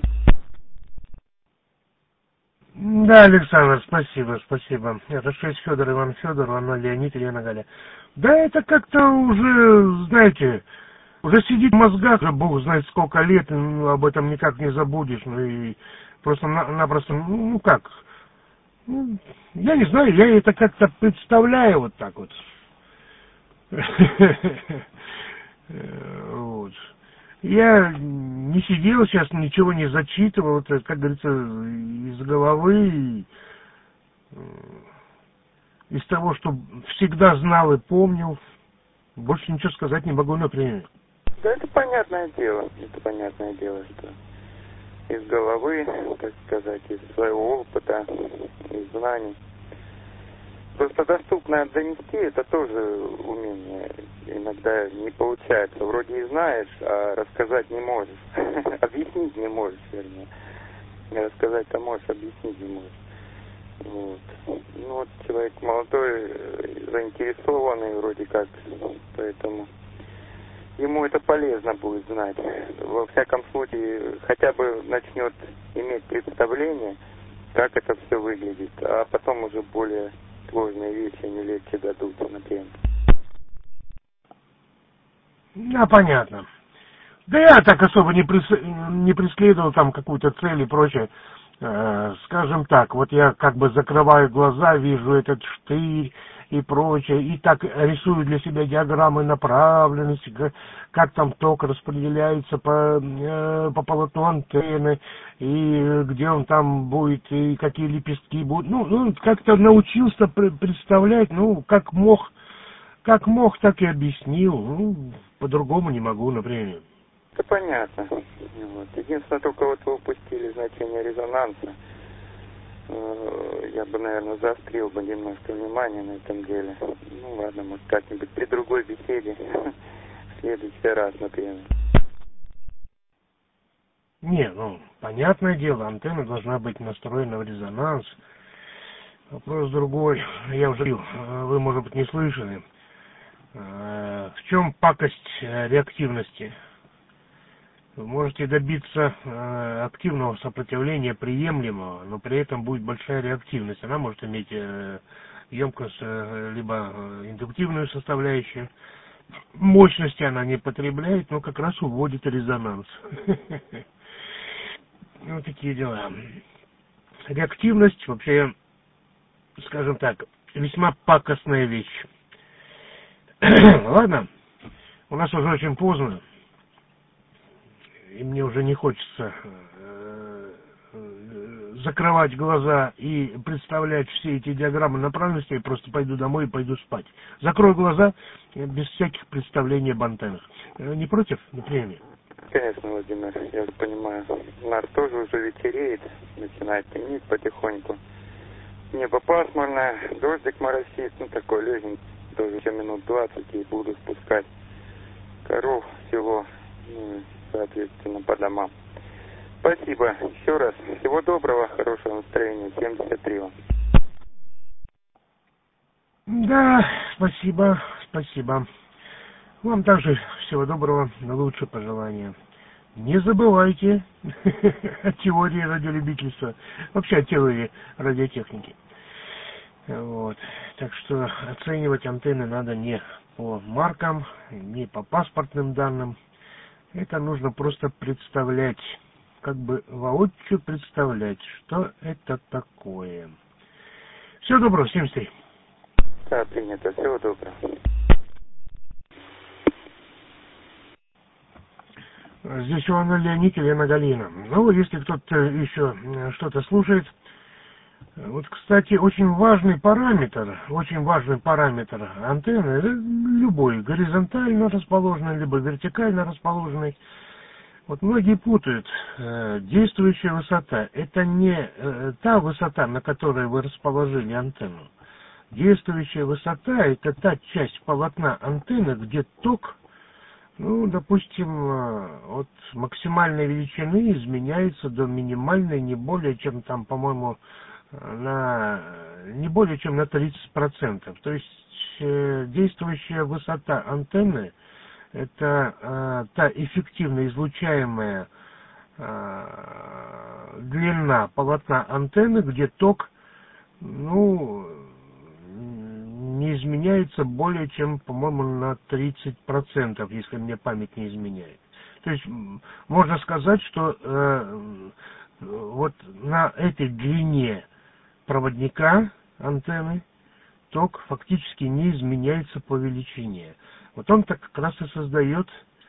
Да, Александр, спасибо, спасибо. Это шесть Федор, Иван, Федор, Анна, Леонид, Елена, Галя. Да, это как-то уже, знаете, уже сидит в мозгах, бог знает сколько лет, ну, об этом никак не забудешь, ну и просто-напросто, ну, ну как, ну, я не знаю, я это как-то представляю вот так вот. Вот. Я не сидел сейчас, ничего не зачитывал, это, как говорится, из головы, из того, что всегда знал и помнил. Больше ничего сказать не могу, например. Да, это понятное дело, это понятное дело, что из головы, так сказать, из своего опыта, из знаний. Просто доступно донести, это тоже умение. Иногда не получается. Вроде и знаешь, а рассказать не можешь. Объяснить не можешь, вернее. Рассказать-то можешь, объяснить не можешь. Вот. Ну вот человек молодой, заинтересованный вроде как, поэтому ему это полезно будет знать. Во всяком случае, хотя бы начнет иметь представление, как это все выглядит, а потом уже более сложные вещи не легче дадутся, например. Да, понятно. Да я так особо не, прес... не преследовал там какую-то цель и прочее. Э, скажем так, вот я как бы закрываю глаза, вижу этот штырь и прочее, и так рисую для себя диаграммы направленности, как, как там ток распределяется по, э, по полотну антенны, и где он там будет, и какие лепестки будут. Ну, ну как-то научился представлять, ну, как мог, как мог, так и объяснил. Ну, по-другому не могу, например. Это понятно. Вот. Единственное, только вот вы упустили значение резонанса. Я бы, наверное, заострил бы немножко внимание на этом деле. Ну ладно, может как-нибудь при другой беседе, в следующий раз, например. Не, ну, понятное дело, антенна должна быть настроена в резонанс. Вопрос другой. Я уже говорил, вы, может быть, не слышали. В чем пакость реактивности? Вы можете добиться э, активного сопротивления приемлемого, но при этом будет большая реактивность. Она может иметь э, емкость, э, либо э, индуктивную составляющую. Мощности она не потребляет, но как раз уводит резонанс. Вот такие дела. Реактивность вообще, скажем так, весьма пакостная вещь. Ладно, у нас уже очень поздно. И мне уже не хочется э, э, закрывать глаза и представлять все эти диаграммы направленности. Я просто пойду домой и пойду спать. Закрою глаза без всяких представлений об антеннах. Э, не против, например? Конечно, Владимир, я понимаю. У нас тоже уже вечереет, начинает темнеть потихоньку. Небо пасмурное, дождик моросит, ну такой легенький. Тоже еще минут двадцать и буду спускать коров всего, ну, соответственно, по домам. Спасибо еще раз. Всего доброго, хорошего настроения. семьдесят три вам. Да, спасибо, спасибо. Вам также всего доброго, лучшие пожелания. Не забывайте о теории радиолюбительства, вообще о теории радиотехники. Вот. Так что оценивать антенны надо не по маркам, не по паспортным данным. Это нужно просто представлять, как бы воочию представлять, что это такое. Всего доброго, семьдесят три. Да, принято. Всего доброго. Здесь Иван Леонид и Лена Галина. Ну, если кто-то еще что-то слушает. Вот, кстати, очень важный параметр, очень важный параметр антенны, любой, горизонтально расположенный, либо вертикально расположенный. Вот многие путают. Э, действующая высота – это не э, та высота, на которой вы расположили антенну. Действующая высота – это та часть полотна антенны, где ток, ну, допустим, от максимальной величины изменяется до минимальной, не более чем там, по-моему, на не более чем на тридцать процентов. То есть э, действующая высота антенны – это э, та эффективно излучаемая э, длина полотна антенны, где ток, ну, не изменяется более чем, по-моему, на тридцать процентов, если мне память не изменяет. То есть можно сказать, что э, вот на этой длине проводника антенны ток фактически не изменяется по величине. Вот он так как раз и создает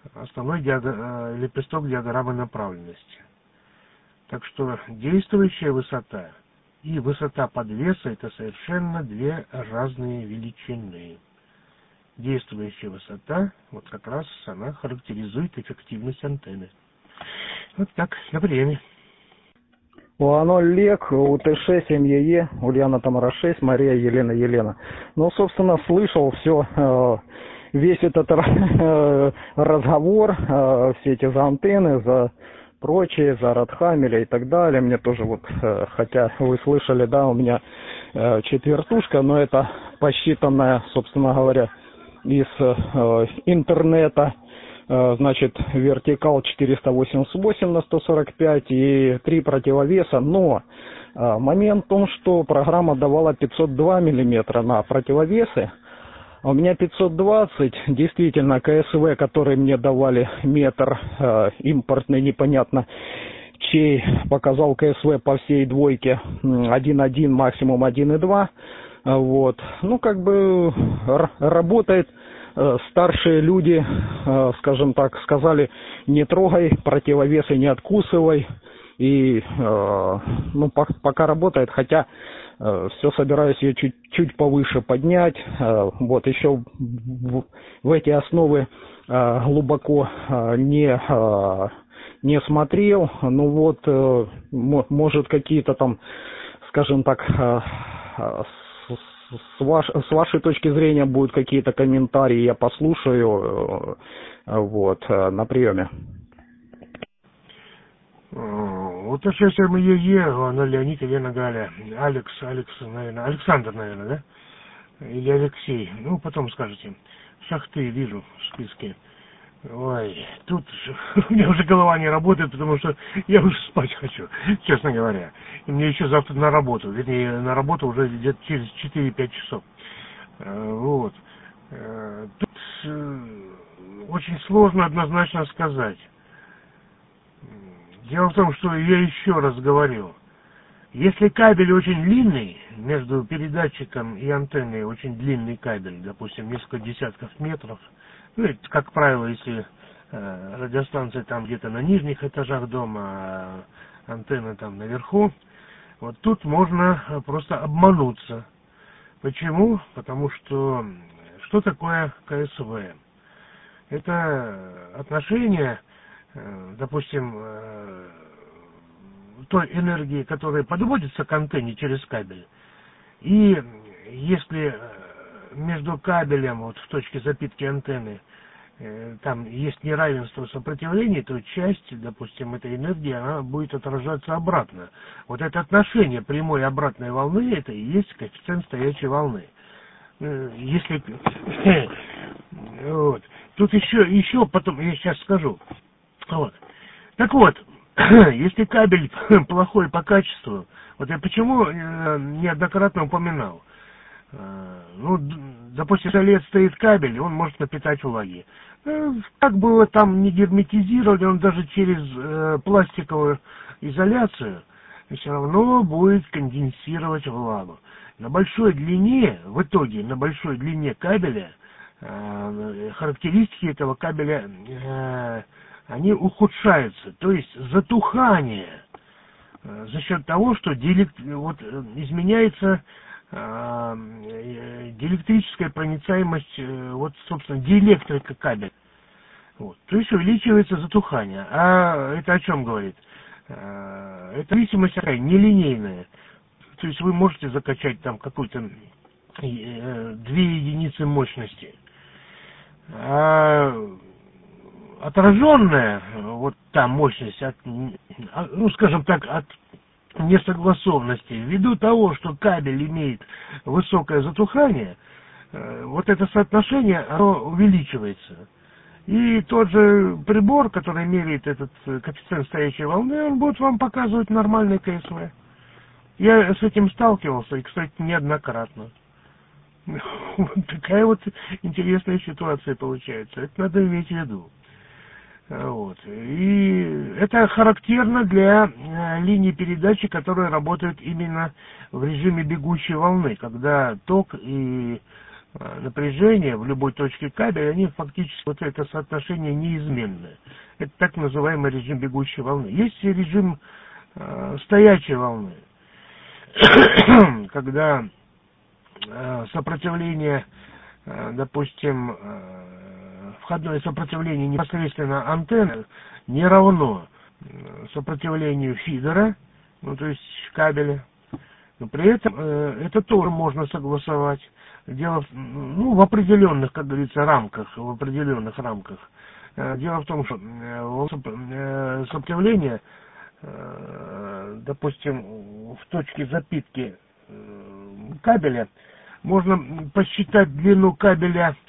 основной диаг... лепесток диаграммы направленности. Так что действующая высота и высота подвеса — это совершенно две разные величины. Действующая высота, вот как раз она характеризует эффективность антенны. Вот так, на приеме. У АНО Лек, у ТШ семь ЕЕ, Ульяна Тамара шесть, Мария Елена Елена. Ну, собственно, слышал все, весь этот разговор, все эти за антенны, за прочее, за Радхамеля и так далее. Мне тоже вот, хотя вы слышали, да, у меня четвертушка, но это посчитанная, собственно говоря, из интернета. Значит, вертикал четыреста восемьдесят восемь на сто сорок пять и три противовеса, но момент в том, что программа давала пятьсот два миллиметра на противовесы, а у меня пятьсот двадцать, действительно, КСВ, который мне давали метр, импортный, непонятно чей, показал КСВ по всей двойке один и один, максимум один и два, вот, ну, как бы работает. Старшие люди, скажем так, сказали: не трогай, противовесы не откусывай. И, ну, пока работает, хотя все собираюсь ее чуть, чуть повыше поднять. Вот, еще в, в эти основы глубоко не, не смотрел. Ну вот, может, какие-то там, скажем так, С, ваш, с вашей точки зрения будут какие-то комментарии, я послушаю, вот, на приеме. Вот сейчас мы ЕЕ, она Леонид, Елена, Галя, Алекс, Алекс, наверное, Александр, наверное, да? Или Алексей, ну, потом скажете. Шахты вижу в списке. Ой, тут у меня уже голова не работает, потому что я уже спать хочу, честно говоря. И мне еще завтра на работу, вернее, на работу уже где-то через четыре-пять часов. Вот. Тут очень сложно однозначно сказать. Дело в том, что я еще раз говорю, если кабель очень длинный, между передатчиком и антенной очень длинный кабель, допустим, несколько десятков метров, ну, как правило, если э, радиостанция там где-то на нижних этажах дома, а антенна там наверху, вот тут можно просто обмануться. Почему? Потому что что такое КСВ? Это отношение, э, допустим, э, той энергии, которая подводится к антенне через кабель. И если между кабелем, вот в точке запитки антенны, э, там есть неравенство сопротивлений, то часть, допустим, этой энергии, она будет отражаться обратно. Вот это отношение прямой и обратной волны, это и есть коэффициент стоячей волны. Э, если... вот. Тут еще, еще потом, я сейчас скажу. Вот. Так вот, если кабель плохой по качеству, вот я почему э, неоднократно упоминал, э, ну, допустим, сто лет стоит кабель, он может напитать влаги. Э, как бы его там не герметизировали, он даже через э, пластиковую изоляцию все равно будет конденсировать влагу. На большой длине, в итоге, на большой длине кабеля, э, характеристики этого кабеля э, они ухудшаются, то есть затухание э, за счет того, что диэлект... вот, э, изменяется э, диэлектрическая проницаемость, э, вот, собственно, диэлектрика кабеля. Вот. То есть увеличивается затухание. А это о чем говорит? Э, это зависимость такая нелинейная. То есть вы можете закачать там какую-то э, две единицы мощности. А отраженная вот та мощность от, ну, скажем так, от несогласованности, ввиду того, что кабель имеет высокое затухание, вот это соотношение, оно увеличивается. И тот же прибор, который меряет этот коэффициент стоячей волны, он будет вам показывать нормальный КСВ. Я с этим сталкивался, и, кстати, неоднократно. Вот такая вот интересная ситуация получается. Это надо иметь в виду. Вот. И это характерно для э, линий передачи, которые работают именно в режиме бегущей волны, когда ток и напряжения в любой точке кабеля, они фактически, вот это соотношение неизменное. Это так называемый режим бегущей волны. Есть режим э, стоячей волны, когда э, сопротивление, э, допустим, э, входное сопротивление непосредственно антенны не равно сопротивлению фидера, ну то есть кабеля. Но при этом э, это тоже можно согласовать. Дело в, ну, в определенных, как говорится, рамках, в определенных рамках. Э, дело в том, что э, сопротивление, э, допустим, в точке запитки э, кабеля, можно посчитать длину кабеля